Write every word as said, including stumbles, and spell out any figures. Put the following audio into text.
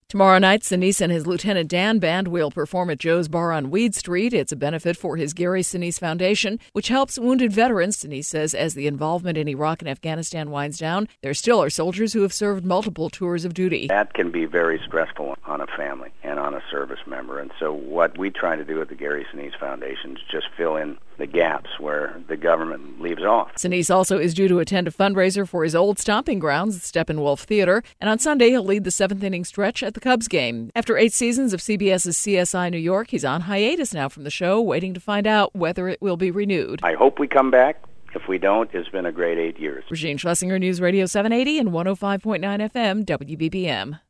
Tomorrow night, Sinise and his Lieutenant Dan Band will perform at Joe's Bar on Weed Street. It's a benefit for his Gary Sinise Foundation, which helps wounded veterans. Sinise says as the involvement in Iraq and Afghanistan winds down, there still are soldiers who have served multiple tours of duty. That can be very stressful on a family and on a service member. And so what we try to do at the Gary Sinise Foundation is just fill in the gaps where the government leaves off. Sinise also is due to attend a fundraiser for his old stomping grounds, Steppenwolf Theater, and on Sunday he'll lead the seventh inning stretch at the Cubs game. After eight seasons of CBS's C S I New York, he's on hiatus now from the show, waiting to find out whether it will be renewed. I hope we come back. If we don't, it's been a great eight years. Regine Schlesinger, News Radio seven eighty and one oh five point nine F M, W B B M.